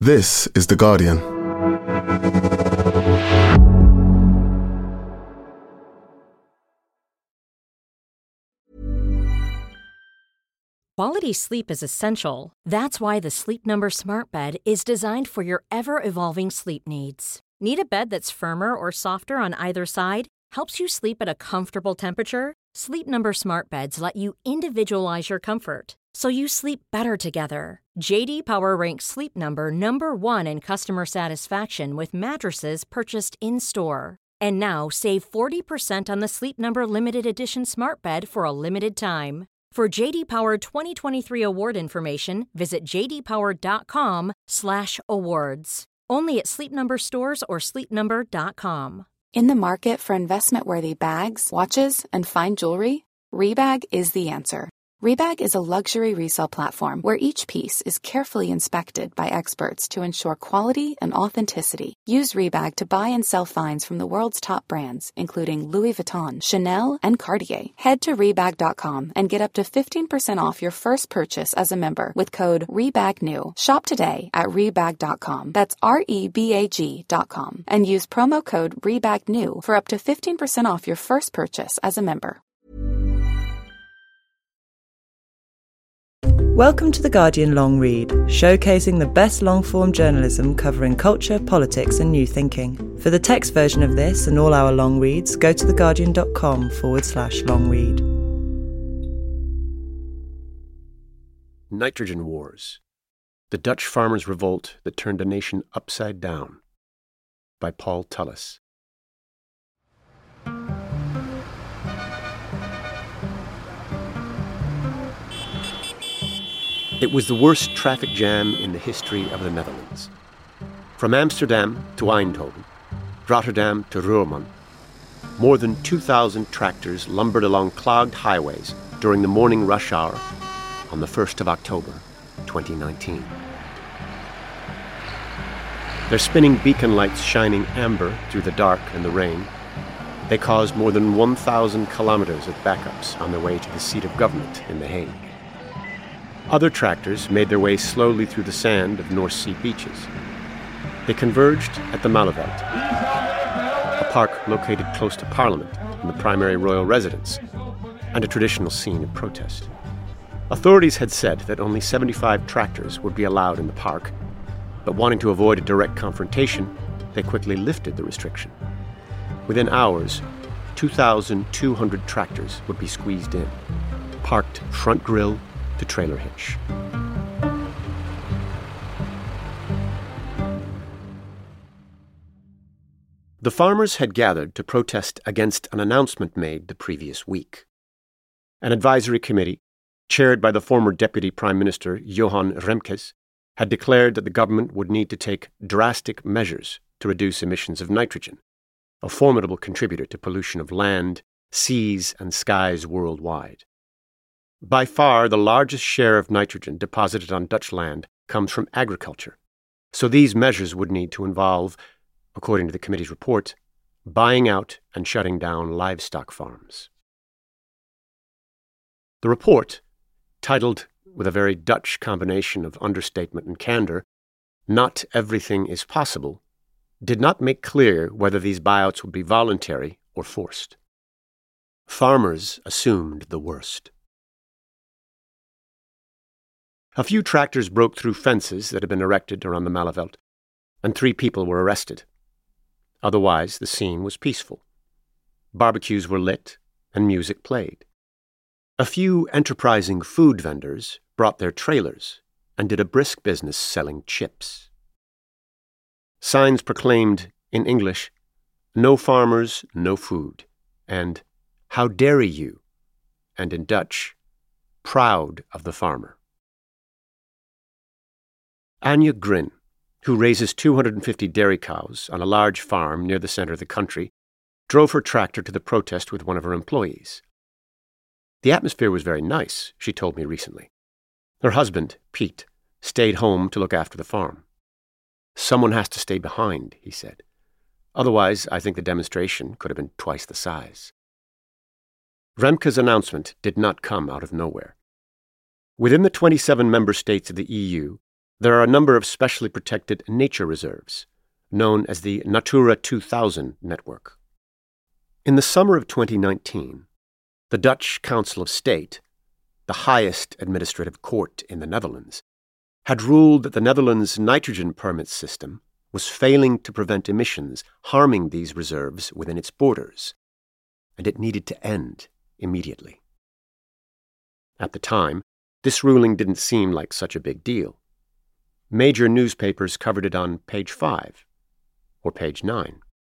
This is The Guardian. Quality sleep is essential. That's why the Sleep Number Smart Bed is designed for your ever-evolving sleep needs. Need a bed that's firmer or softer on either side? Helps you sleep at a comfortable temperature? Sleep Number Smart Beds let you individualize your comfort, so you sleep better together. J.D. Power ranks Sleep Number number 1 in customer satisfaction with mattresses purchased in-store. And now, save 40% on the Sleep Number Limited Edition Smart Bed for a limited time. For J.D. Power 2023 award information, visit jdpower.com/awards. Only at Sleep Number stores or sleepnumber.com. In the market for investment-worthy bags, watches, and fine jewelry, Rebag is the answer. Rebag is a luxury resale platform where each piece is carefully inspected by experts to ensure quality and authenticity. Use Rebag to buy and sell finds from the world's top brands, including Louis Vuitton, Chanel, and Cartier. Head to Rebag.com and get up to 15% off your first purchase as a member with code REBAGNEW. Shop today at Rebag.com. That's REBAG.com. And use promo code REBAGNEW for up to 15% off your first purchase as a member. Welcome to The Guardian Long Read, showcasing the best long-form journalism covering culture, politics and new thinking. For the text version of this and all our long reads, go to theguardian.com/long read. Nitrogen Wars. The Dutch Farmers' Revolt That Turned a Nation Upside Down, by Paul Tullis. It was the worst traffic jam in the history of the Netherlands. From Amsterdam to Eindhoven, Rotterdam to Roermond, more than 2,000 tractors lumbered along clogged highways during the morning rush hour on the 1st of October, 2019. Their spinning beacon lights shining amber through the dark and the rain, they caused more than 1,000 kilometers of backups on their way to the seat of government in The Hague. Other tractors made their way slowly through the sand of North Sea beaches. They converged at the Malieveld, a park located close to Parliament and the primary royal residence, and a traditional scene of protest. Authorities had said that only 75 tractors would be allowed in the park, but wanting to avoid a direct confrontation, they quickly lifted the restriction. Within hours, 2,200 tractors would be squeezed in, parked front grille to trailer hitch. The farmers had gathered to protest against an announcement made the previous week. An advisory committee, chaired by the former Deputy Prime Minister Johan Remkes, had declared that the government would need to take drastic measures to reduce emissions of nitrogen, a formidable contributor to pollution of land, seas, and skies worldwide. By far, the largest share of nitrogen deposited on Dutch land comes from agriculture, so these measures would need to involve, according to the committee's report, buying out and shutting down livestock farms. The report, titled, with a very Dutch combination of understatement and candor, "Not Everything is Possible," did not make clear whether these buyouts would be voluntary or forced. Farmers assumed the worst. A few tractors broke through fences that had been erected around the Malieveld, and 3 people were arrested. Otherwise, the scene was peaceful. Barbecues were lit, and music played. A few enterprising food vendors brought their trailers and did a brisk business selling chips. Signs proclaimed, in English, "No farmers, no food," and "How dare you?" and in Dutch, "Proud of the farmer." Anja Grin, who raises 250 dairy cows on a large farm near the center of the country, drove her tractor to the protest with one of her employees. The atmosphere was very nice, she told me recently. Her husband, Piet, stayed home to look after the farm. "Someone has to stay behind," he said. "Otherwise, I think the demonstration could have been twice the size." Remkes' announcement did not come out of nowhere. Within the 27 member states of the EU, There are a number of specially protected nature reserves, known as the Natura 2000 network. In the summer of 2019, the Dutch Council of State, the highest administrative court in the Netherlands, had ruled that the Netherlands' nitrogen permit system was failing to prevent emissions harming these reserves within its borders, and it needed to end immediately. At the time, this ruling didn't seem like such a big deal. Major newspapers covered it on page 5 or page 9.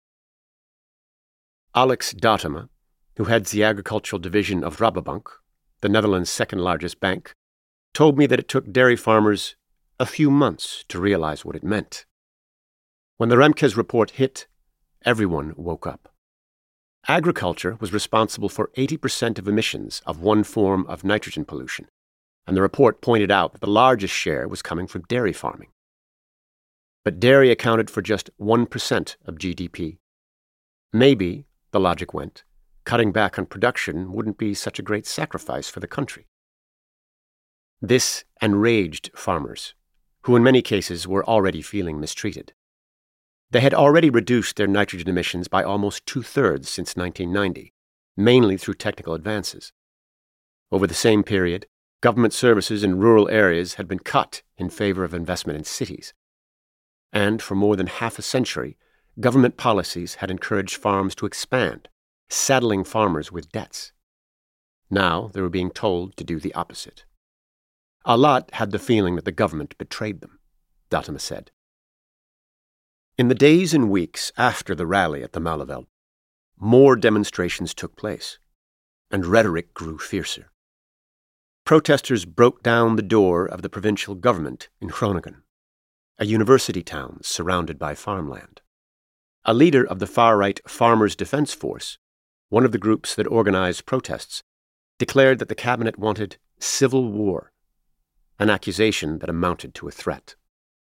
Alex Datema, who heads the agricultural division of Rabobank, the Netherlands' second-largest bank, told me that it took dairy farmers a few months to realize what it meant. When the Remkes report hit, everyone woke up. Agriculture was responsible for 80% of emissions of one form of nitrogen pollution, and the report pointed out that the largest share was coming from dairy farming. But dairy accounted for just 1% of GDP. Maybe, the logic went, cutting back on production wouldn't be such a great sacrifice for the country. This enraged farmers, who in many cases were already feeling mistreated. They had already reduced their nitrogen emissions by almost 2/3 since 1990, mainly through technical advances. Over the same period, government services in rural areas had been cut in favor of investment in cities. And for more than half a century, government policies had encouraged farms to expand, saddling farmers with debts. Now they were being told to do the opposite. A lot had the feeling that the government betrayed them, Datema said. In the days and weeks after the rally at the Malieveld, more demonstrations took place, and rhetoric grew fiercer. Protesters broke down the door of the provincial government in Groningen, a university town surrounded by farmland. A leader of the far-right Farmers' Defense Force, one of the groups that organized protests, declared that the cabinet wanted civil war, an accusation that amounted to a threat.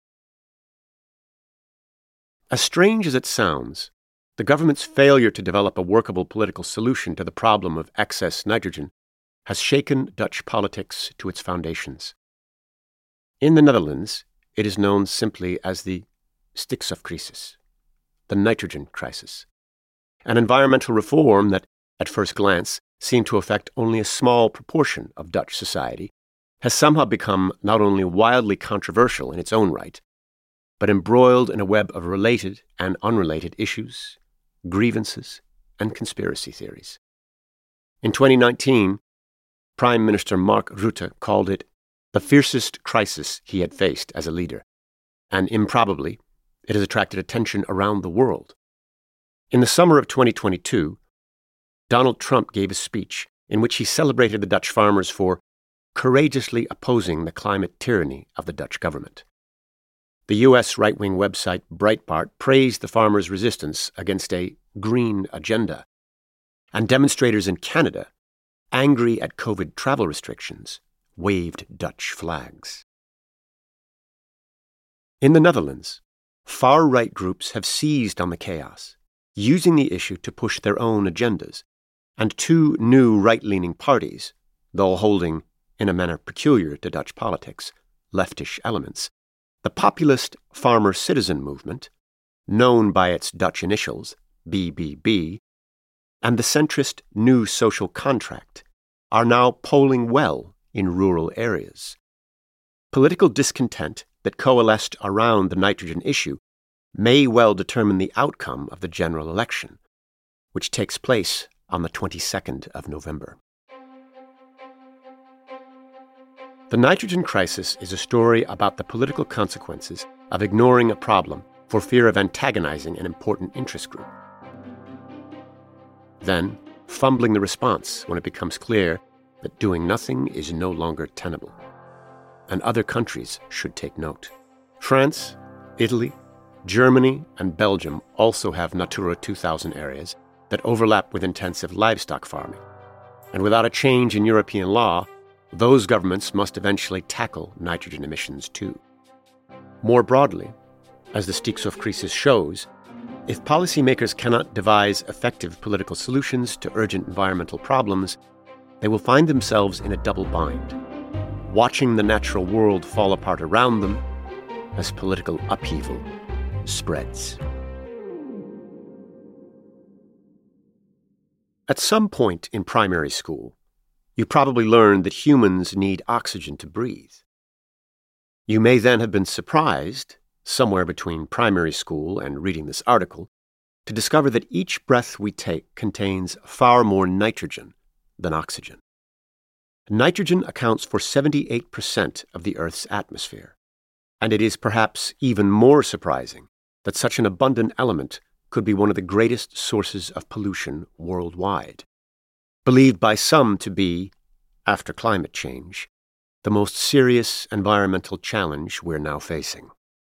As strange as it sounds, the government's failure to develop a workable political solution to the problem of excess nitrogen has shaken Dutch politics to its foundations. In the Netherlands, it is known simply as the stikstofcrisis, the nitrogen crisis, an environmental reform that, at first glance, seemed to affect only a small proportion of Dutch society, has somehow become not only wildly controversial in its own right, but embroiled in a web of related and unrelated issues, grievances, and conspiracy theories. In 2019, Prime Minister Mark Rutte called it the fiercest crisis he had faced as a leader, and improbably, it has attracted attention around the world. In the summer of 2022, Donald Trump gave a speech in which he celebrated the Dutch farmers for courageously opposing the climate tyranny of the Dutch government. The U.S. right-wing website Breitbart praised the farmers' resistance against a green agenda, and demonstrators in Canada, angry at COVID travel restrictions, waved Dutch flags. In the Netherlands, far-right groups have seized on the chaos, using the issue to push their own agendas, and two new right-leaning parties, though holding, in a manner peculiar to Dutch politics, leftish elements, the populist farmer-citizen movement, known by its Dutch initials, BBB, and the centrist New Social Contract, are now polling well in rural areas. Political discontent that coalesced around the nitrogen issue may well determine the outcome of the general election, which takes place on the 22nd of November. The nitrogen crisis is a story about the political consequences of ignoring a problem for fear of antagonizing an important interest group. Then, fumbling the response when it becomes clear that doing nothing is no longer tenable. And other countries should take note. France, Italy, Germany, and Belgium also have Natura 2000 areas that overlap with intensive livestock farming. And without a change in European law, those governments must eventually tackle nitrogen emissions too. More broadly, as the stikstofcrisis shows, if policymakers cannot devise effective political solutions to urgent environmental problems, they will find themselves in a double bind, watching the natural world fall apart around them as political upheaval spreads. At some point in primary school, you probably learned that humans need oxygen to breathe. You may then have been surprised, somewhere between primary school and reading this article, to discover that each breath we take contains far more nitrogen than oxygen. Nitrogen accounts for 78% of the Earth's atmosphere, and it is perhaps even more surprising that such an abundant element could be one of the greatest sources of pollution worldwide, believed by some to be, after climate change, the most serious environmental challenge we're now facing.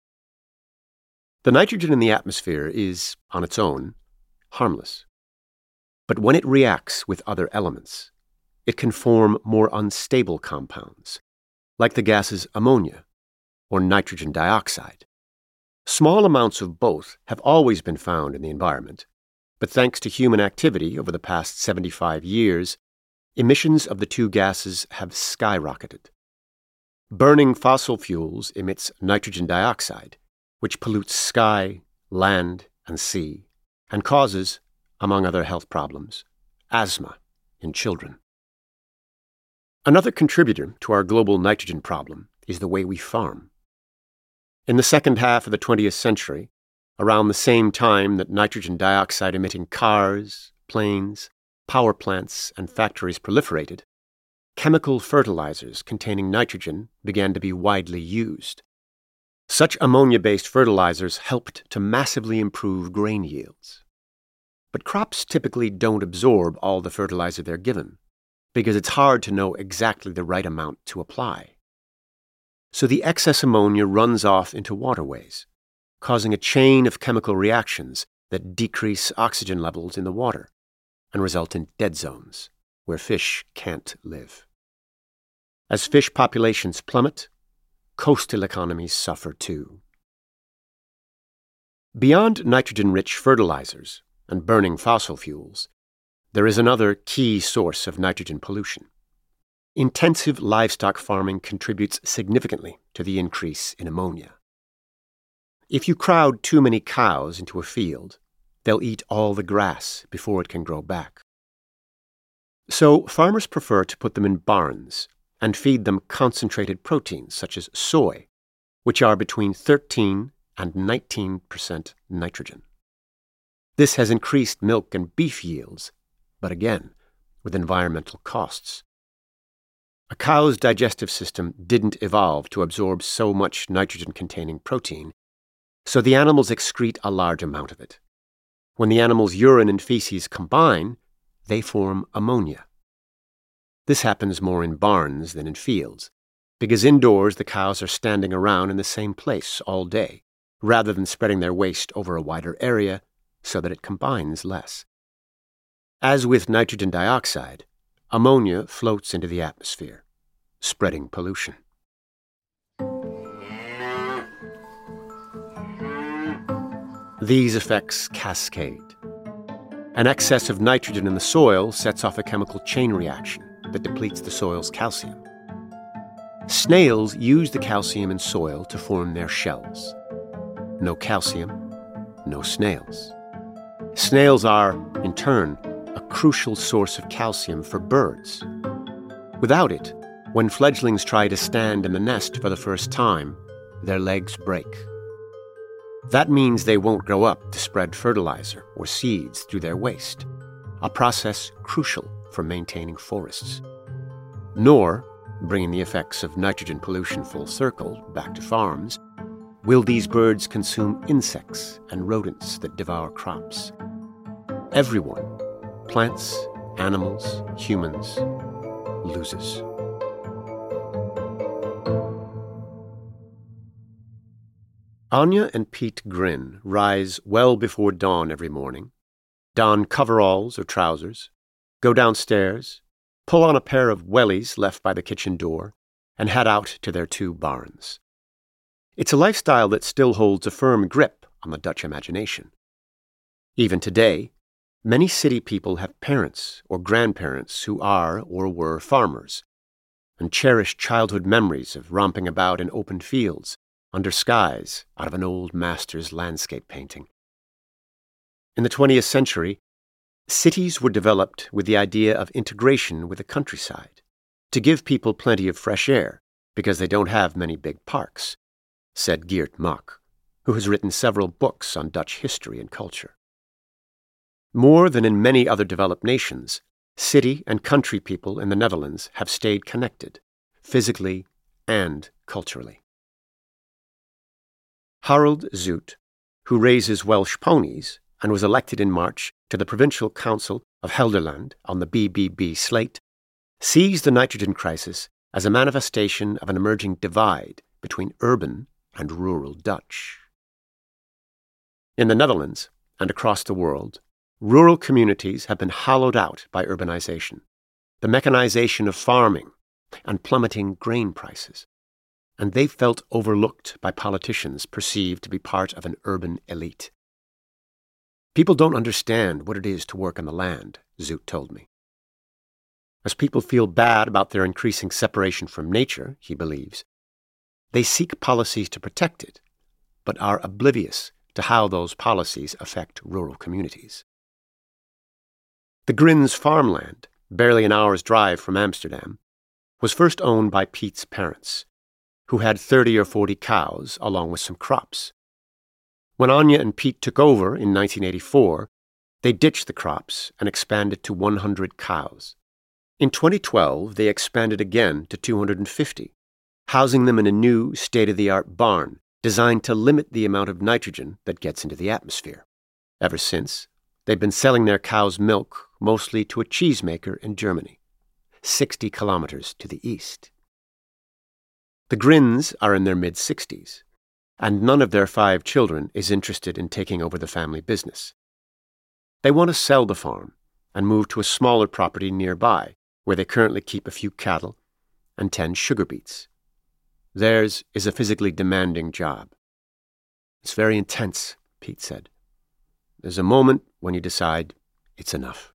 The nitrogen in the atmosphere is, on its own, harmless. But when it reacts with other elements, it can form more unstable compounds, like the gases ammonia or nitrogen dioxide. Small amounts of both have always been found in the environment, but thanks to human activity over the past 75 years, emissions of the two gases have skyrocketed. Burning fossil fuels emits nitrogen dioxide, which pollutes sky, land, and sea, and causes, among other health problems, asthma in children. Another contributor to our global nitrogen problem is the way we farm. In the second half of the 20th century, around the same time that nitrogen dioxide-emitting cars, planes, power plants, and factories proliferated, chemical fertilizers containing nitrogen began to be widely used. Such ammonia-based fertilizers helped to massively improve grain yields. But crops typically don't absorb all the fertilizer they're given, because it's hard to know exactly the right amount to apply. So the excess ammonia runs off into waterways, causing a chain of chemical reactions that decrease oxygen levels in the water and result in dead zones where fish can't live. As fish populations plummet, coastal economies suffer too. Beyond nitrogen-rich fertilizers and burning fossil fuels, there is another key source of nitrogen pollution. Intensive livestock farming contributes significantly to the increase in ammonia. If you crowd too many cows into a field, they'll eat all the grass before it can grow back. So farmers prefer to put them in barns and feed them concentrated proteins such as soy, which are between 13 and 19% nitrogen. This has increased milk and beef yields, but again, with environmental costs. A cow's digestive system didn't evolve to absorb so much nitrogen-containing protein, so the animals excrete a large amount of it. When the animal's urine and feces combine, they form ammonia. This happens more in barns than in fields, because indoors the cows are standing around in the same place all day, rather than spreading their waste over a wider area so that it combines less. As with nitrogen dioxide, ammonia floats into the atmosphere, spreading pollution. These effects cascade. An excess of nitrogen in the soil sets off a chemical chain reaction that depletes the soil's calcium. Snails use the calcium in soil to form their shells. No calcium, no snails. Snails are, in turn, a crucial source of calcium for birds. Without it, when fledglings try to stand in the nest for the first time, their legs break. That means they won't grow up to spread fertilizer or seeds through their waste, a process crucial for maintaining forests. Nor, bringing the effects of nitrogen pollution full circle back to farms, will these birds consume insects and rodents that devour crops. Everyone, plants, animals, humans, loses. Anya and Pete Grin rise well before dawn every morning, don coveralls or trousers, go downstairs, pull on a pair of wellies left by the kitchen door, and head out to their 2 barns. It's a lifestyle that still holds a firm grip on the Dutch imagination. Even today, many city people have parents or grandparents who are or were farmers, and cherish childhood memories of romping about in open fields, under skies out of an old master's landscape painting. In the 20th century, cities were developed with the idea of integration with the countryside, to give people plenty of fresh air because they don't have many big parks, said Geert Mak, who has written several books on Dutch history and culture. More than in many other developed nations, city and country people in the Netherlands have stayed connected, physically and culturally. Harold Zoet, who raises Welsh ponies and was elected in March to the Provincial Council of Gelderland on the BBB slate, sees the nitrogen crisis as a manifestation of an emerging divide between urban and rural Dutch. In the Netherlands and across the world, rural communities have been hollowed out by urbanization, the mechanization of farming, and plummeting grain prices, and they felt overlooked by politicians perceived to be part of an urban elite. People don't understand what it is to work on the land, Zoet told me. As people feel bad about their increasing separation from nature, he believes, they seek policies to protect it, but are oblivious to how those policies affect rural communities. The Grins farmland, barely an hour's drive from Amsterdam, was first owned by Piet's parents, who had 30 or 40 cows along with some crops. When Anya and Piet took over in 1984, they ditched the crops and expanded to 100 cows. In 2012, they expanded again to 250, housing them in a new state-of-the-art barn designed to limit the amount of nitrogen that gets into the atmosphere. Ever since, they've been selling their cows' milk mostly to a cheesemaker in Germany, 60 kilometers to the east. The Grins are in their mid-60s, and none of their 5 children is interested in taking over the family business. They want to sell the farm and move to a smaller property nearby, where they currently keep a few cattle and 10 sugar beets. Theirs is a physically demanding job. It's very intense, Piet said. There's a moment when you decide it's enough.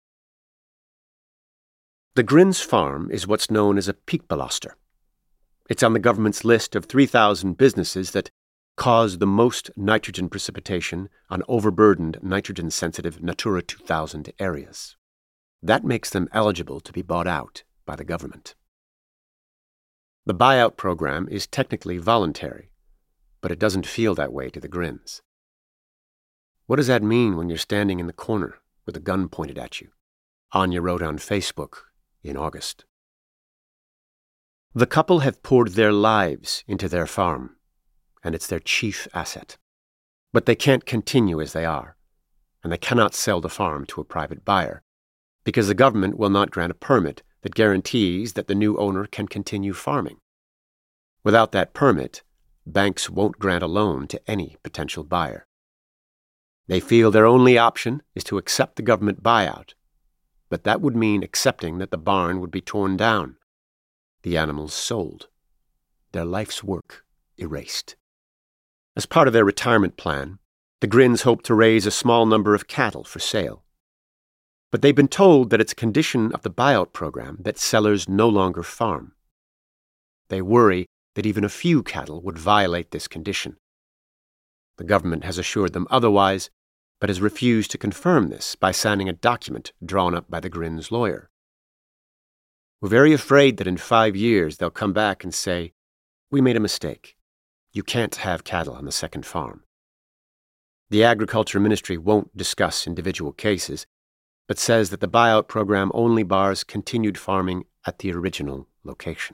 The Grins farm is what's known as a piekbelasting. It's on the government's list of 3,000 businesses that cause the most nitrogen precipitation on overburdened nitrogen-sensitive Natura 2000 areas. That makes them eligible to be bought out by the government. The buyout program is technically voluntary, but it doesn't feel that way to the Grins. What does that mean when you're standing in the corner with a gun pointed at you? Anya wrote on Facebook in August. The couple have poured their lives into their farm, and it's their chief asset. But they can't continue as they are, and they cannot sell the farm to a private buyer, because the government will not grant a permit that guarantees that the new owner can continue farming. Without that permit, banks won't grant a loan to any potential buyer. They feel their only option is to accept the government buyout, but that would mean accepting that the barn would be torn down, the animals sold, their life's work erased. As part of their retirement plan, the Grins hope to raise a small number of cattle for sale. But they've been told that it's a condition of the buyout program that sellers no longer farm. They worry that even a few cattle would violate this condition. The government has assured them otherwise, but has refused to confirm this by signing a document drawn up by the Grins' lawyer. We're very afraid that in 5 years they'll come back and say, "We made a mistake. You can't have cattle on the second farm." The Agriculture Ministry won't discuss individual cases, but says that the buyout program only bars continued farming at the original location.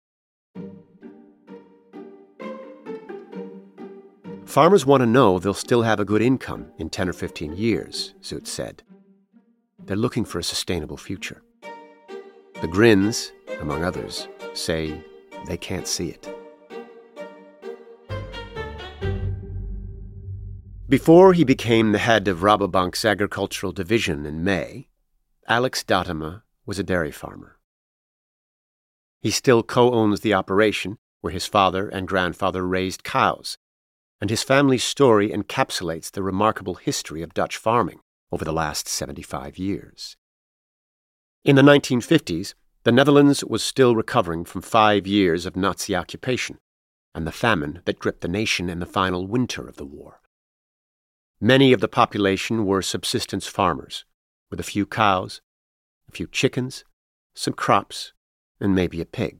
Farmers want to know they'll still have a good income in 10 or 15 years, Zoet said. They're looking for a sustainable future. The Grins, among others, say they can't see it. Before he became the head of Rabobank's agricultural division in May, Alex Datema was a dairy farmer. He still co-owns the operation where his father and grandfather raised cows, and his family's story encapsulates the remarkable history of Dutch farming over the last 75 years. In the 1950s, the Netherlands was still recovering from 5 years of Nazi occupation, and the famine that gripped the nation in the final winter of the war. Many of the population were subsistence farmers, with a few cows, a few chickens, some crops, and maybe a pig.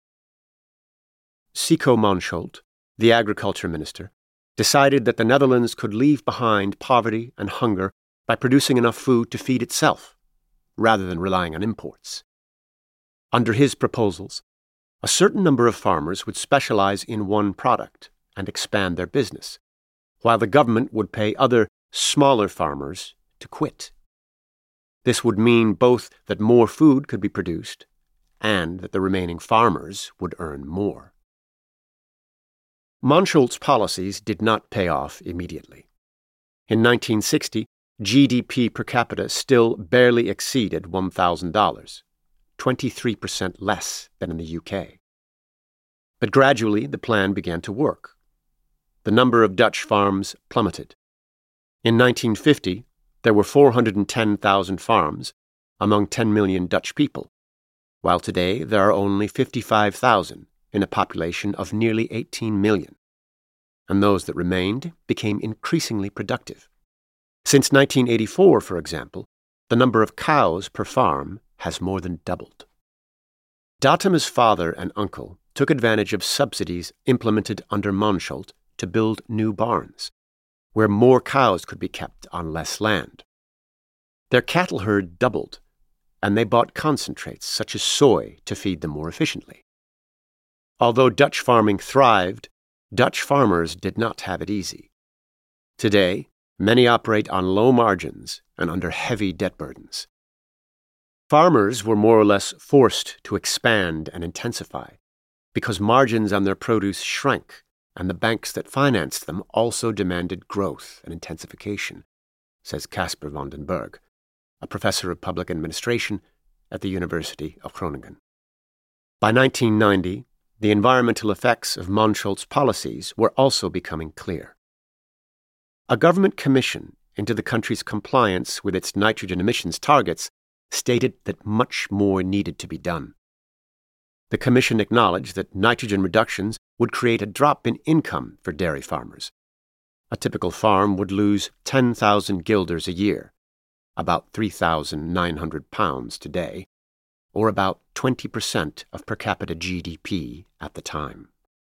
Sico Mansholt, the agriculture minister, decided that the Netherlands could leave behind poverty and hunger by producing enough food to feed itself, rather than relying on imports. Under his proposals, a certain number of farmers would specialize in one product and expand their business, while the government would pay other, smaller farmers to quit. This would mean both that more food could be produced and that the remaining farmers would earn more. Mansholt's policies did not pay off immediately. In 1960, GDP per capita still barely exceeded $1,000, 23% less than in the UK. But gradually, the plan began to work. The number of Dutch farms plummeted. In 1950, there were 410,000 farms among 10 million Dutch people, while today there are only 55,000 in a population of nearly 18 million. And those that remained became increasingly productive. Since 1984, for example, the number of cows per farm has more than doubled. Datema's father and uncle took advantage of subsidies implemented under Mansholt to build new barns, where more cows could be kept on less land. Their cattle herd doubled, and they bought concentrates such as soy to feed them more efficiently. Although Dutch farming thrived, Dutch farmers did not have it easy. Today, many operate on low margins and under heavy debt burdens. Farmers were more or less forced to expand and intensify because margins on their produce shrank, and the banks that financed them also demanded growth and intensification, says Casper van den Berg, a professor of public administration at the University of Groningen. By 1990, the environmental effects of Mansholt's policies were also becoming clear. A government commission into the country's compliance with its nitrogen emissions targets stated that much more needed to be done. The commission acknowledged that nitrogen reductions would create a drop in income for dairy farmers. A typical farm would lose 10,000 guilders a year, about 3,900 pounds today, or about 20% of per capita GDP at the time.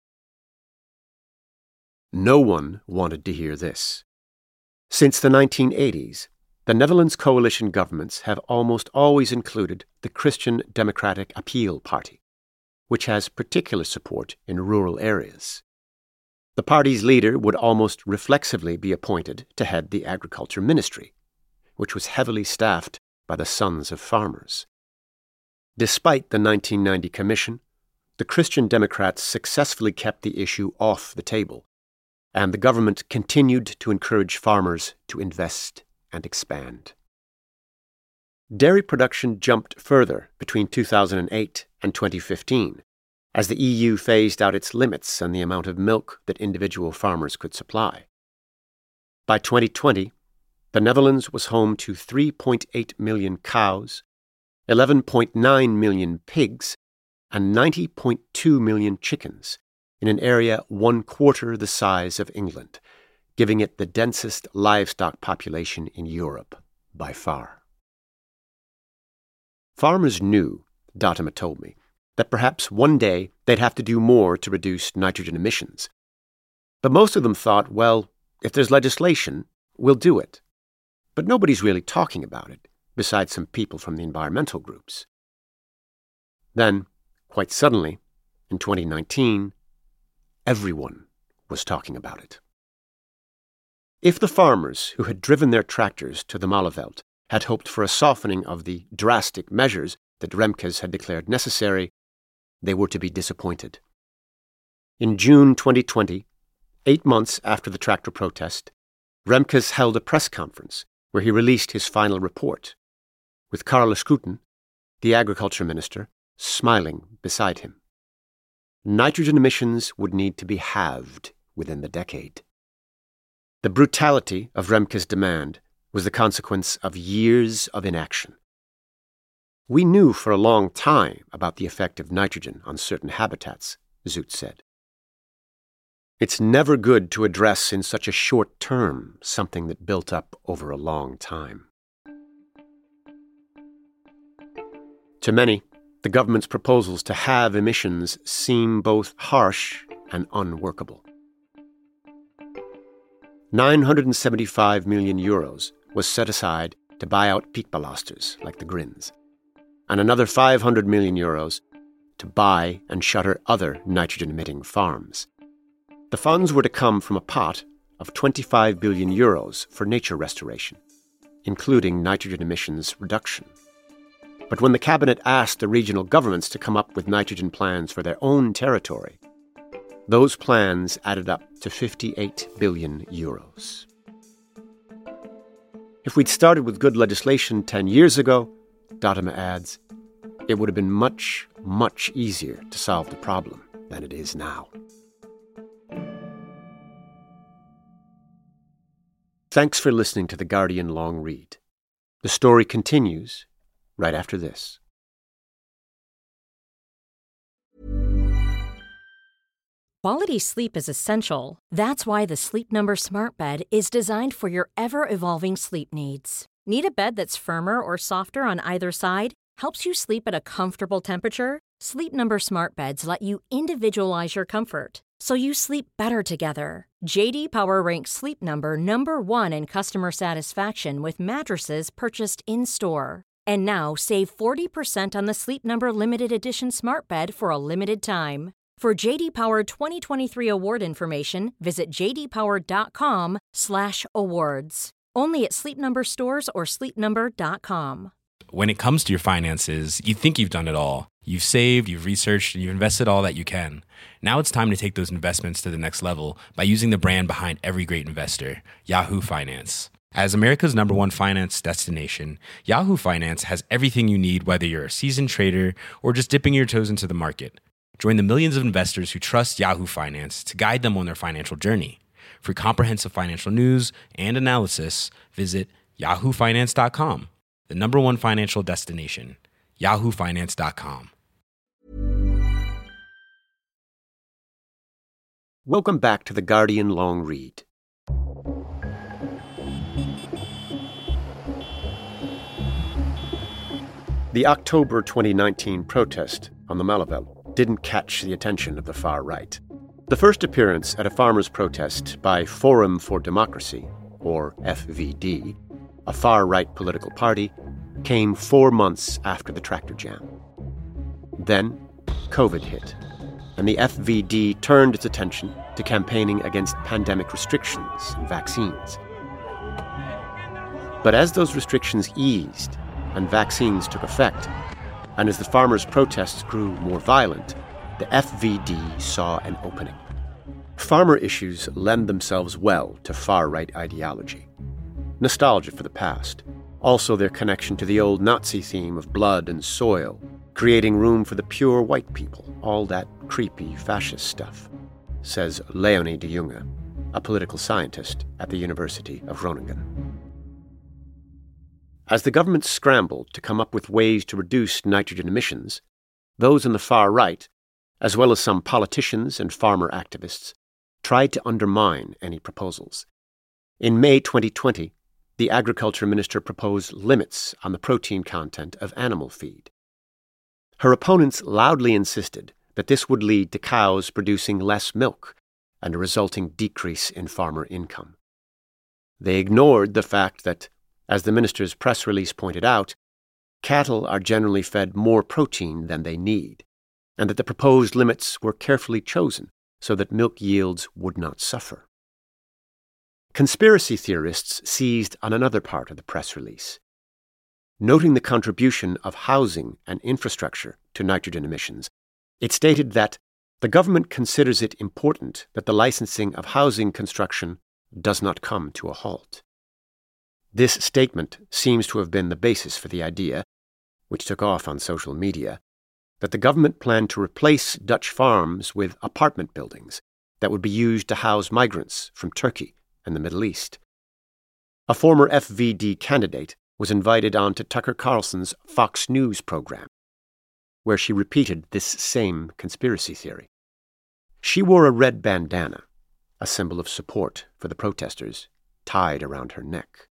No one wanted to hear this. Since the 1980s, the Netherlands coalition governments have almost always included the Christian Democratic Appeal Party, which has particular support in rural areas. The party's leader would almost reflexively be appointed to head the agriculture ministry, which was heavily staffed by the sons of farmers. Despite the 1990 commission, the Christian Democrats successfully kept the issue off the table, and the government continued to encourage farmers to invest and expand. Dairy production jumped further between 2008 and 2015, as the EU phased out its limits on the amount of milk that individual farmers could supply. By 2020, the Netherlands was home to 3.8 million cows, 11.9 million pigs, and 90.2 million chickens in an area 1/4 the size of England, giving it the densest livestock population in Europe by far. Farmers knew, Datema told me, that perhaps one day they'd have to do more to reduce nitrogen emissions. But most of them thought, well, if there's legislation, we'll do it. But nobody's really talking about it, besides some people from the environmental groups. Then, quite suddenly, in 2019, everyone was talking about it. If the farmers who had driven their tractors to the Malieveld had hoped for a softening of the drastic measures that Remkes had declared necessary, they were to be disappointed. In June 2020, 8 months after the tractor protest, Remkes held a press conference where he released his final report, with Carla Schouten, the agriculture minister, smiling beside him. Nitrogen emissions would need to be halved within the decade. The brutality of Remkes' demand was the consequence of years of inaction. We knew for a long time about the effect of nitrogen on certain habitats, Zoet said. It's never good to address in such a short term something that built up over a long time. To many, the government's proposals to halve emissions seem both harsh and unworkable. €975 million was set aside to buy out piekbelasters like the Grins, and another €500 million to buy and shutter other nitrogen-emitting farms. The funds were to come from a pot of €25 billion for nature restoration, including nitrogen emissions reduction. But when the cabinet asked the regional governments to come up with nitrogen plans for their own territory, those plans added up to €58 billion. If we'd started with good legislation 10 years ago, Dautema adds, it would have been much, much easier to solve the problem than it is now. Thanks for listening to The Guardian Long Read. The story continues right after this. Quality sleep is essential. That's why the Sleep Number Smart Bed is designed for your ever-evolving sleep needs. Need a bed that's firmer or softer on either side? Helps you sleep at a comfortable temperature? Sleep Number Smart Beds let you individualize your comfort, so you sleep better together. J.D. Power ranks Sleep Number number 1 in customer satisfaction with mattresses purchased in-store. And now save 40% on the Sleep Number Limited Edition Smart Bed for a limited time. For J.D. Power 2023 award information, visit jdpower.com/awards. Only at Sleep Number stores or sleepnumber.com. When it comes to your finances, you think you've done it all. You've saved, you've researched, and you've invested all that you can. Now it's time to take those investments to the next level by using the brand behind every great investor, Yahoo Finance. As America's #1 finance destination, Yahoo Finance has everything you need, whether you're a seasoned trader or just dipping your toes into the market. Join the millions of investors who trust Yahoo Finance to guide them on their financial journey. For comprehensive financial news and analysis, visit yahoofinance.com, the #1 financial destination, yahoofinance.com. Welcome back to The Guardian Long Read. The October 2019 protest on the Malavel didn't catch the attention of the far right. The first appearance at a farmers' protest by Forum for Democracy, or FVD, a far-right political party, came 4 months after the tractor jam. Then, COVID hit, and the FVD turned its attention to campaigning against pandemic restrictions and vaccines. But as those restrictions eased and vaccines took effect, and as the farmers' protests grew more violent, the FVD saw an opening. Farmer issues lend themselves well to far-right ideology. Nostalgia for the past, also their connection to the old Nazi theme of blood and soil, creating room for the pure white people, all that creepy fascist stuff, says Leonie de Junge, a political scientist at the University of Groningen. As the government scrambled to come up with ways to reduce nitrogen emissions, those on the far right, as well as some politicians and farmer activists, tried to undermine any proposals. In May 2020, the Agriculture Minister proposed limits on the protein content of animal feed. Her opponents loudly insisted that this would lead to cows producing less milk and a resulting decrease in farmer income. They ignored the fact that, as the minister's press release pointed out, cattle are generally fed more protein than they need, and that the proposed limits were carefully chosen so that milk yields would not suffer. Conspiracy theorists seized on another part of the press release. Noting the contribution of housing and infrastructure to nitrogen emissions, it stated that the government considers it important that the licensing of housing construction does not come to a halt. This statement seems to have been the basis for the idea, which took off on social media, that the government planned to replace Dutch farms with apartment buildings that would be used to house migrants from Turkey and the Middle East. A former FVD candidate was invited on to Tucker Carlson's Fox News program, where she repeated this same conspiracy theory. She wore a red bandana a symbol of support for the protesters, tied around her neck.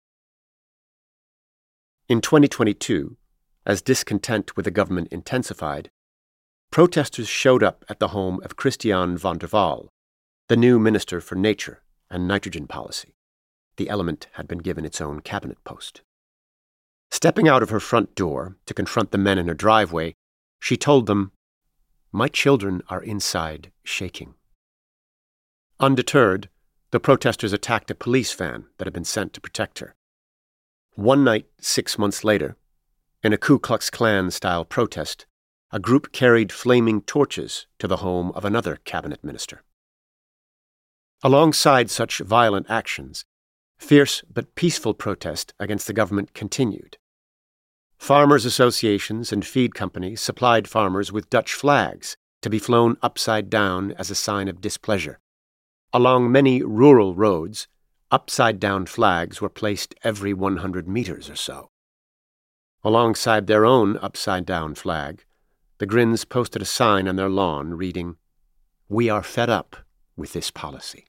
In 2022, as discontent with the government intensified, protesters showed up at the home of Christian van der Waal, the new Minister for Nature and Nitrogen Policy. The element had been given its own cabinet post. Stepping out of her front door to confront the men in her driveway, she told them, "My children are inside shaking." Undeterred, the protesters attacked a police van that had been sent to protect her. One night, 6 months later, in a Ku Klux Klan-style protest, a group carried flaming torches to the home of another cabinet minister. Alongside such violent actions, fierce but peaceful protest against the government continued. Farmers' associations and feed companies supplied farmers with Dutch flags to be flown upside down as a sign of displeasure. Along many rural roads, upside-down flags were placed every 100 meters or so. Alongside their own upside-down flag, the Grins posted a sign on their lawn reading, "We are fed up with this policy."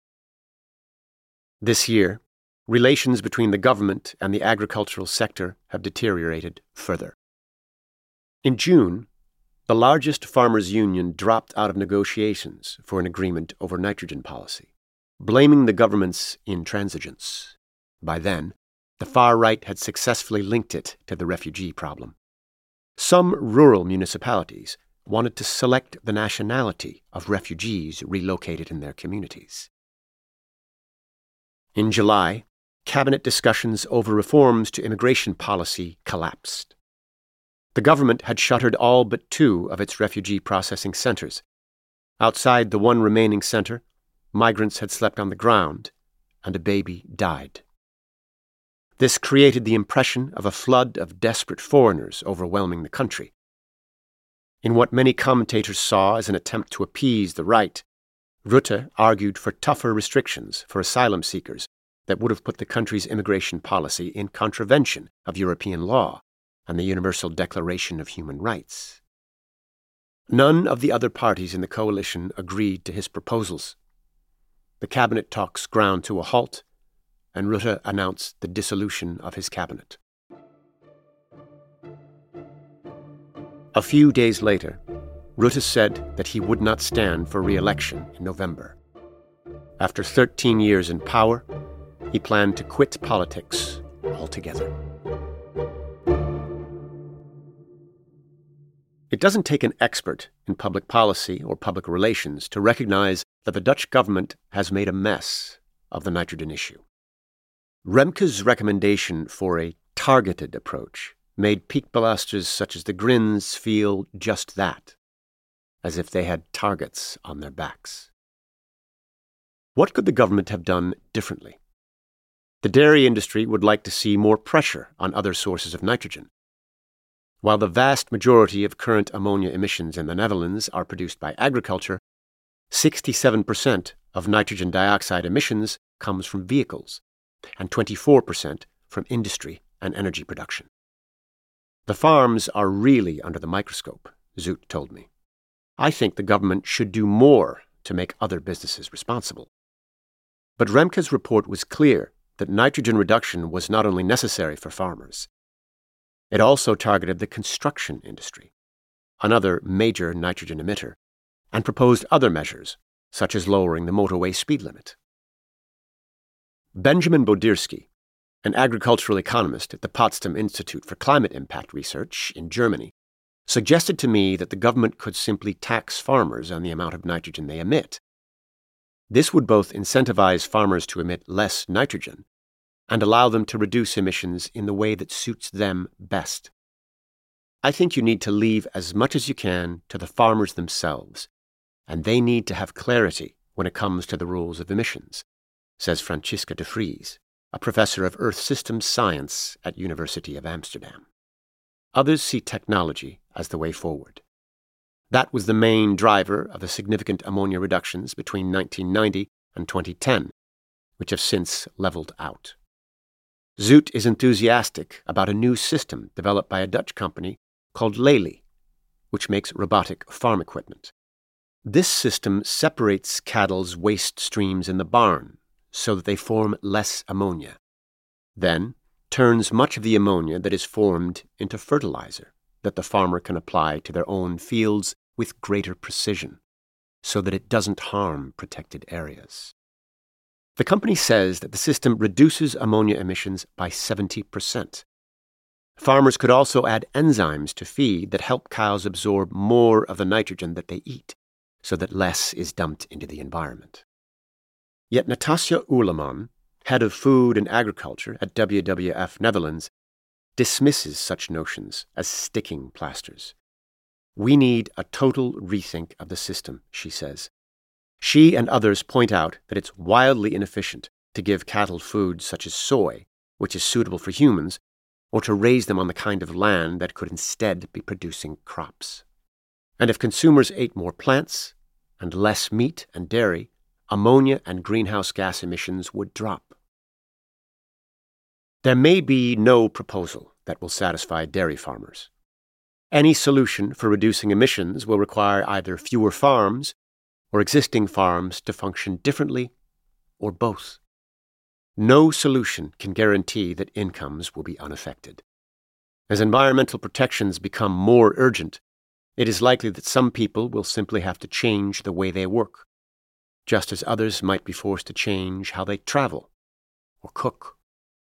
This year, relations between the government and the agricultural sector have deteriorated further. In June, the largest farmers' union dropped out of negotiations for an agreement over nitrogen policy, blaming the government's intransigence. By then, the far right had successfully linked it to the refugee problem. Some rural municipalities wanted to select the nationality of refugees relocated in their communities. In July, cabinet discussions over reforms to immigration policy collapsed. The government had shuttered all but 2 of its refugee processing centers. Outside the one remaining center, migrants had slept on the ground, and a baby died. This created the impression of a flood of desperate foreigners overwhelming the country. In what many commentators saw as an attempt to appease the right, Rutte argued for tougher restrictions for asylum seekers that would have put the country's immigration policy in contravention of European law and the Universal Declaration of Human Rights. None of the other parties in the coalition agreed to his proposals. The cabinet talks ground to a halt, and Rutte announced the dissolution of his cabinet. A few days later, Rutte said that he would not stand for re-election in November. After 13 years in power, he planned to quit politics altogether. It doesn't take an expert in public policy or public relations to recognize that the Dutch government has made a mess of the nitrogen issue. Remke's recommendation for a targeted approach made piekbelasters such as the Grins feel just that, as if they had targets on their backs. What could the government have done differently? The dairy industry would like to see more pressure on other sources of nitrogen. While the vast majority of current ammonia emissions in the Netherlands are produced by agriculture, 67% of nitrogen dioxide emissions comes from vehicles, and 24% from industry and energy production. The farms are really under the microscope, Zoot told me. I think the government should do more to make other businesses responsible. But Remke's report was clear that nitrogen reduction was not only necessary for farmers. It also targeted the construction industry, another major nitrogen emitter, and proposed other measures, such as lowering the motorway speed limit. Benjamin Bodirski, an agricultural economist at the Potsdam Institute for Climate Impact Research in Germany, suggested to me that the government could simply tax farmers on the amount of nitrogen they emit. This would both incentivize farmers to emit less nitrogen and allow them to reduce emissions in the way that suits them best. I think you need to leave as much as you can to the farmers themselves, and they need to have clarity when it comes to the rules of emissions, says Francisca de Vries, a professor of Earth Systems Science at University of Amsterdam. Others see technology as the way forward. That was the main driver of the significant ammonia reductions between 1990 and 2010, which have since leveled out. Zoot is enthusiastic about a new system developed by a Dutch company called Lely, which makes robotic farm equipment. This system separates cattle's waste streams in the barn so that they form less ammonia, then turns much of the ammonia that is formed into fertilizer that the farmer can apply to their own fields with greater precision so that it doesn't harm protected areas. The company says that the system reduces ammonia emissions by 70%. Farmers could also add enzymes to feed that help cows absorb more of the nitrogen that they eat, so that less is dumped into the environment. Yet Natasja Uleman, head of food and agriculture at WWF Netherlands, dismisses such notions as sticking plasters. We need a total rethink of the system, she says. She and others point out that it's wildly inefficient to give cattle food such as soy, which is suitable for humans, or to raise them on the kind of land that could instead be producing crops. And if consumers ate more plants and less meat and dairy, ammonia and greenhouse gas emissions would drop. There may be no proposal that will satisfy dairy farmers. Any solution for reducing emissions will require either fewer farms or existing farms to function differently, or both. No solution can guarantee that incomes will be unaffected. As environmental protections become more urgent, it is likely that some people will simply have to change the way they work, just as others might be forced to change how they travel or cook.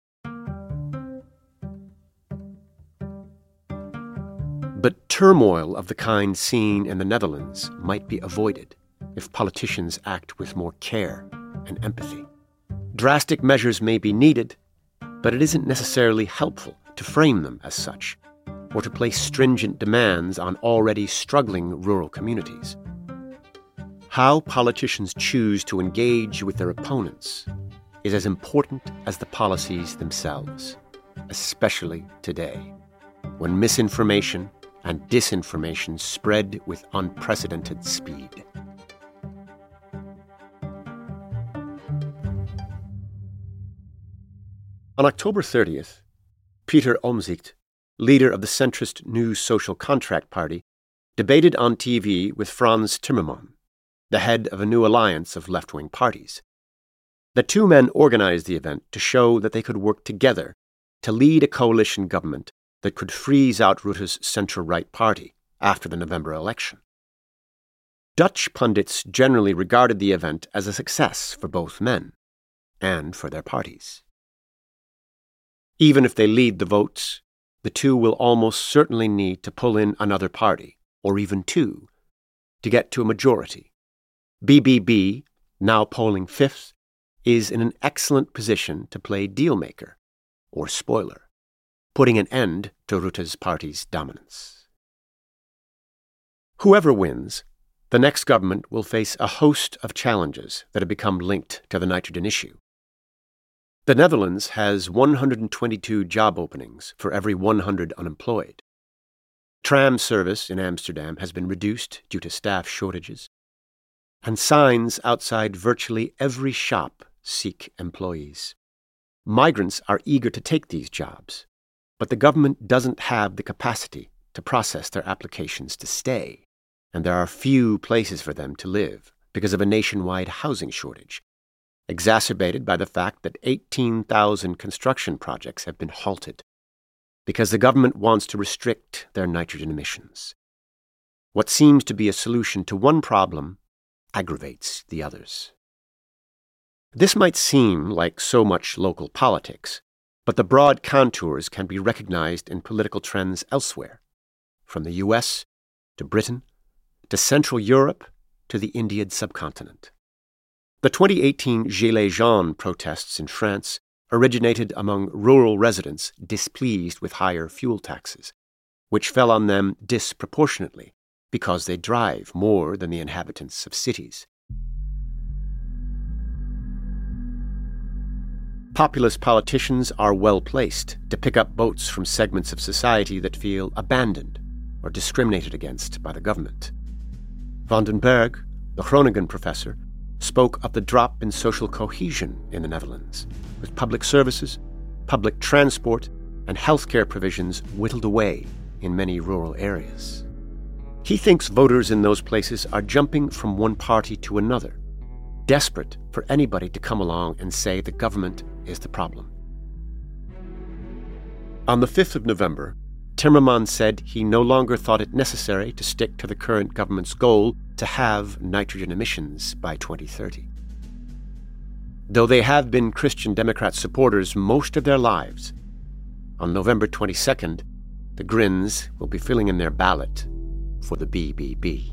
But turmoil of the kind seen in the Netherlands might be avoided if politicians act with more care and empathy. Drastic measures may be needed, but it isn't necessarily helpful to frame them as such, or to place stringent demands on already struggling rural communities. How politicians choose to engage with their opponents is as important as the policies themselves, especially today, when misinformation and disinformation spread with unprecedented speed. On October 30th, Peter Omtzigt, leader of the centrist New Social Contract Party, debated on TV with Frans Timmermans, the head of a new alliance of left-wing parties. The two men organized the event to show that they could work together to lead a coalition government that could freeze out Rutte's centre-right party after the November election. Dutch pundits generally regarded the event as a success for both men and for their parties. Even if they lead the votes, the two will almost certainly need to pull in another party, or even two, to get to a majority. BBB, now polling fifth, is in an excellent position to play dealmaker, or spoiler, putting an end to Rutte's party's dominance. Whoever wins, the next government will face a host of challenges that have become linked to the nitrogen issue. The Netherlands has 122 job openings for every 100 unemployed. Tram service in Amsterdam has been reduced due to staff shortages, and signs outside virtually every shop seek employees. Migrants are eager to take these jobs, but the government doesn't have the capacity to process their applications to stay, and there are few places for them to live because of a nationwide housing shortage, exacerbated by the fact that 18,000 construction projects have been halted because the government wants to restrict their nitrogen emissions. What seems to be a solution to one problem aggravates the others. This might seem like so much local politics, but the broad contours can be recognized in political trends elsewhere, from the US to Britain to Central Europe to the Indian subcontinent. The 2018 Gilets jaunes protests in France originated among rural residents displeased with higher fuel taxes, which fell on them disproportionately because they drive more than the inhabitants of cities. Populist politicians are well placed to pick up votes from segments of society that feel abandoned or discriminated against by the government. Van den Berg, the Groningen professor, spoke of the drop in social cohesion in the Netherlands, with public services, public transport, and healthcare provisions whittled away in many rural areas. He thinks voters in those places are jumping from one party to another, desperate for anybody to come along and say the government is the problem. On the 5th of November, Timmermans said he no longer thought it necessary to stick to the current government's goal to halve nitrogen emissions by 2030. Though they have been Christian Democrat supporters most of their lives, on November 22nd, the Grins will be filling in their ballot for the BBB.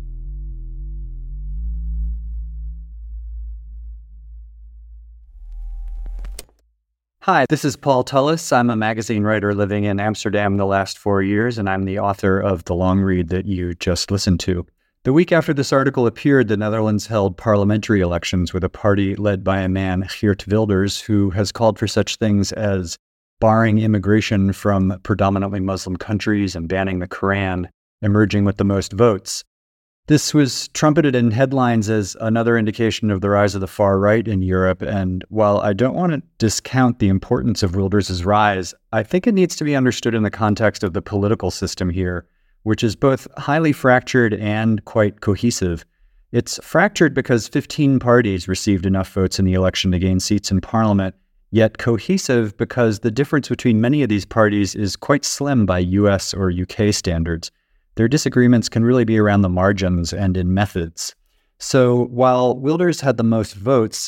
Hi, this is Paul Tullis. I'm a magazine writer living in Amsterdam the last 4 years, and I'm the author of the long read that you just listened to. The week after this article appeared, the Netherlands held parliamentary elections with a party led by a man, Geert Wilders, who has called for such things as barring immigration from predominantly Muslim countries and banning the Quran, emerging with the most votes. This was trumpeted in headlines as another indication of the rise of the far right in Europe, and while I don't want to discount the importance of Wilders' rise, I think it needs to be understood in the context of the political system here, which is both highly fractured and quite cohesive. It's fractured because 15 parties received enough votes in the election to gain seats in parliament, yet cohesive because the difference between many of these parties is quite slim by US or UK standards. Their disagreements can really be around the margins and in methods. So while Wilders had the most votes,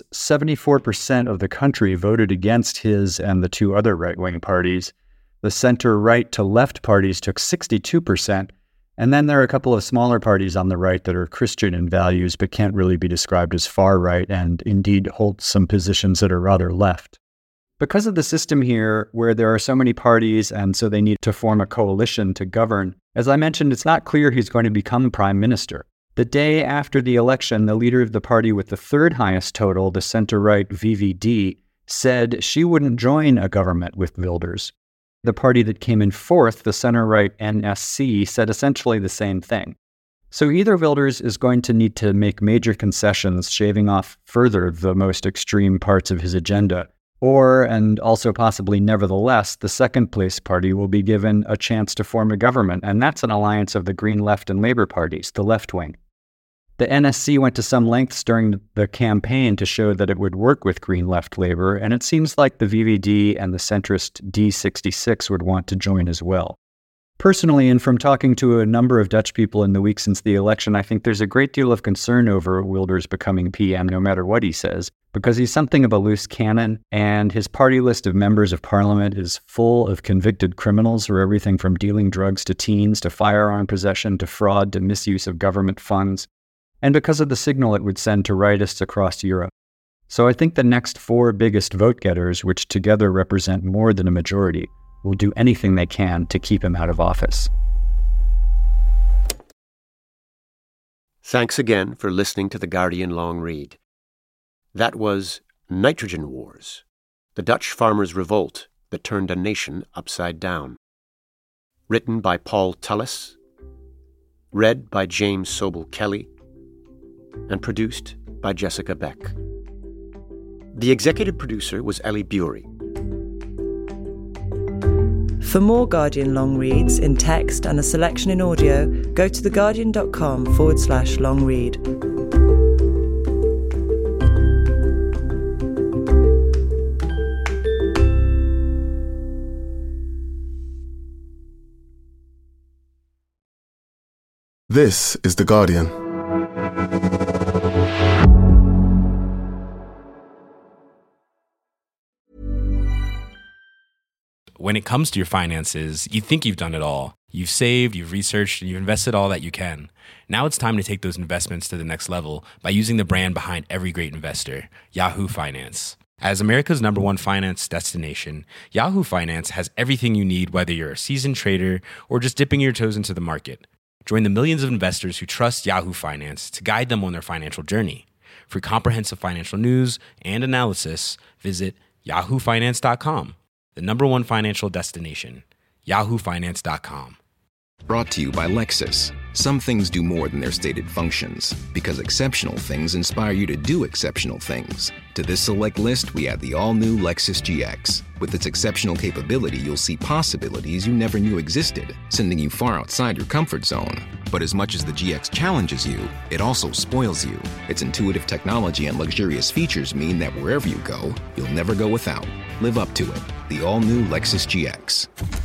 74% of the country voted against his and the two other right-wing parties. The center-right to left parties took 62%, and then there are a couple of smaller parties on the right that are Christian in values but can't really be described as far-right and indeed hold some positions that are rather left. Because of the system here, where there are so many parties and so they need to form a coalition to govern, as I mentioned, it's not clear who's going to become prime minister. The day after the election, the leader of the party with the third highest total, the center-right VVD, said she wouldn't join a government with Wilders. The party that came in fourth, the center-right NSC, said essentially the same thing. So either Wilders is going to need to make major concessions, shaving off further the most extreme parts of his agenda, or, and also possibly nevertheless, the second place party will be given a chance to form a government, and that's an alliance of the Green Left and Labour parties, the left wing. The NSC went to some lengths during the campaign to show that it would work with Green Left Labour, and it seems like the VVD and the centrist D66 would want to join as well. Personally, and from talking to a number of Dutch people in the week since the election, I think there's a great deal of concern over Wilders becoming PM, no matter what he says, because he's something of a loose cannon, and his party list of members of parliament is full of convicted criminals for everything from dealing drugs to teens, to firearm possession, to fraud, to misuse of government funds, and because of the signal it would send to rightists across Europe. So I think the next four biggest vote-getters, which together represent more than a majority, will do anything they can to keep him out of office. Thanks again for listening to The Guardian Long Read. That was Nitrogen Wars, the Dutch farmers' revolt that turned a nation upside down. Written by Paul Tullis, read by James Sobel Kelly, and produced by Jessica Beck. The executive producer was Ellie Bury. For more Guardian long reads in text and a selection in audio, go to theguardian.com/long read. This is The Guardian. When it comes to your finances, you think you've done it all. You've saved, you've researched, and you've invested all that you can. Now it's time to take those investments to the next level by using the brand behind every great investor, Yahoo Finance. As America's #1 finance destination, Yahoo Finance has everything you need, whether you're a seasoned trader or just dipping your toes into the market. Join the millions of investors who trust Yahoo Finance to guide them on their financial journey. For comprehensive financial news and analysis, visit yahoofinance.com. The #1 financial destination, yahoofinance.com. Brought to you by Lexus. Some things do more than their stated functions, because exceptional things inspire you to do exceptional things. To this select list, we add the all-new Lexus GX. With its exceptional capability, you'll see possibilities you never knew existed, sending you far outside your comfort zone. But as much as the GX challenges you, it also spoils you. Its intuitive technology and luxurious features mean that wherever you go, you'll never go without. Live up to it. The all-new Lexus GX.